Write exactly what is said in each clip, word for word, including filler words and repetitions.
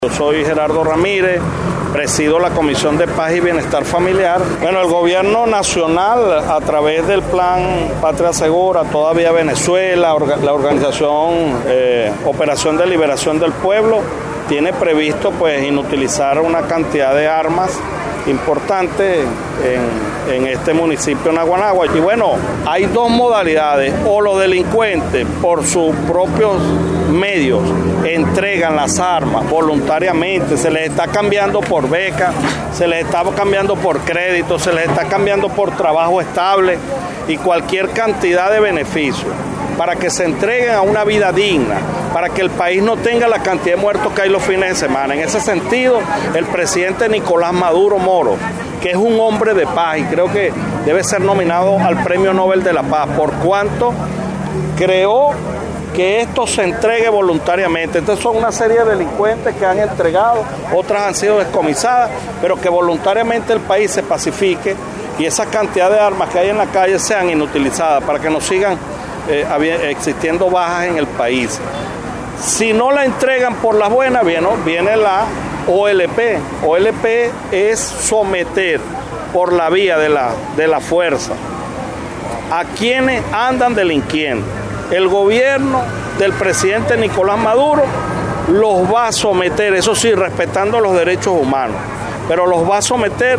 Yo soy Gerardo Ramírez, presido la Comisión de Paz y Bienestar Familiar. Bueno, el gobierno nacional, a través del Plan Patria Segura, Todavía Venezuela, la organización eh, Operación de Liberación del Pueblo, tiene previsto pues inutilizar una cantidad de armas importante en, en este municipio de Naguanagua. Y bueno, hay dos modalidades: o los delincuentes por sus propios medios entregan las armas voluntariamente, se les está cambiando por beca, se les está cambiando por crédito, se les está cambiando por trabajo estable y cualquier cantidad de beneficios para que se entreguen a una vida digna, para que el país no tenga la cantidad de muertos que hay los fines de semana. En ese sentido, el presidente Nicolás Maduro Moro, que es un hombre de paz y creo que debe ser nominado al Premio Nobel de la Paz, por cuanto creó que esto se entregue voluntariamente. Entonces son una serie de delincuentes que han entregado, otras han sido descomisadas, pero que voluntariamente el país se pacifique y esa cantidad de armas que hay en la calle sean inutilizadas para que no sigan eh, existiendo bajas en el país. Si no la entregan por las buenas, viene, viene la O L P. O L P es someter por la vía de la, de la fuerza a quienes andan delinquiendo. El gobierno del presidente Nicolás Maduro los va a someter, eso sí, respetando los derechos humanos, pero los va a someter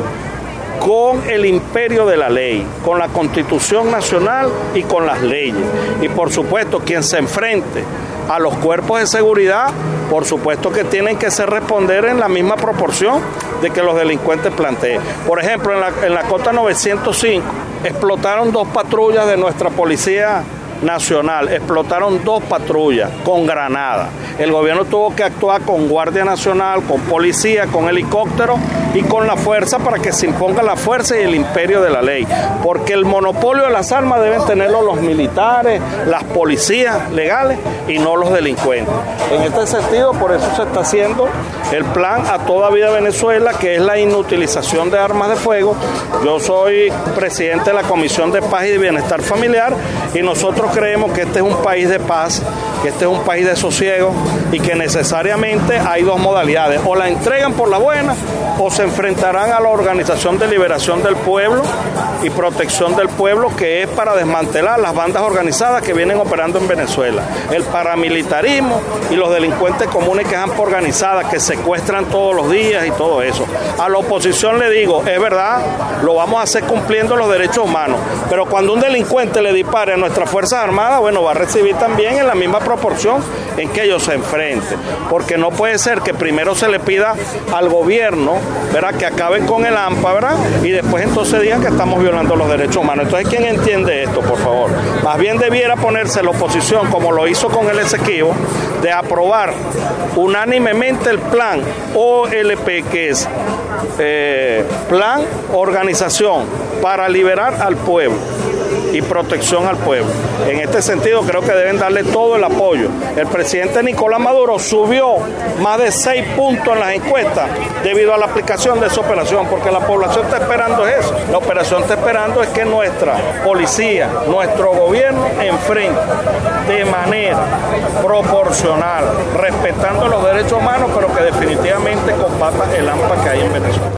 con el imperio de la ley, con la Constitución Nacional y con las leyes. Y por supuesto, quien se enfrente a los cuerpos de seguridad, por supuesto que tienen que ser responder en la misma proporción de que los delincuentes planteen. Por ejemplo, en la, en la Cota novecientos cinco explotaron dos patrullas de nuestra Policía Nacional, explotaron dos patrullas con granadas. El gobierno tuvo que actuar con Guardia Nacional, con policía, con helicóptero y con la fuerza para que se imponga la fuerza y el imperio de la ley. Porque el monopolio de las armas deben tenerlo los militares, las policías legales y no los delincuentes. En este sentido, por eso se está haciendo el plan A Toda Vida Venezuela, que es la inutilización de armas de fuego. Yo soy presidente de la Comisión de Paz y Bienestar Familiar y nosotros creemos que este es un país de paz, que este es un país de sosiego y que necesariamente hay dos modalidades: o la entregan por la buena o se enfrentarán a la Organización de Liberación del Pueblo y Protección del Pueblo, que es para desmantelar las bandas organizadas que vienen operando en Venezuela, el paramilitarismo y los delincuentes comunes que han organizadas, que secuestran todos los días y todo eso. A la oposición le digo, es verdad, lo vamos a hacer cumpliendo los derechos humanos, pero cuando un delincuente le dispare a nuestras Fuerzas Armadas, bueno, va a recibir también en la misma proporción en que ellos se enfrenten, porque no puede ser que primero se le pida al gobierno, ¿verdad?, que acaben con el AMPA, ¿verdad?, y después entonces digan que estamos violando los derechos humanos. Entonces, ¿quién entiende esto, por favor? Más bien debiera ponerse la oposición, como lo hizo con el Esequibo, de aprobar unánimemente el plan O L P, que es eh, Plan Organización para Liberar al Pueblo y Protección al Pueblo. En este sentido creo que deben darle todo el apoyo. El presidente Nicolás Maduro subió más de seis puntos en las encuestas debido a la aplicación de esa operación, porque la población está esperando eso. La operación está esperando es que nuestra policía, nuestro gobierno enfrente de manera proporcional, respetando los derechos humanos, pero que definitivamente combata el AMPA que hay en Venezuela.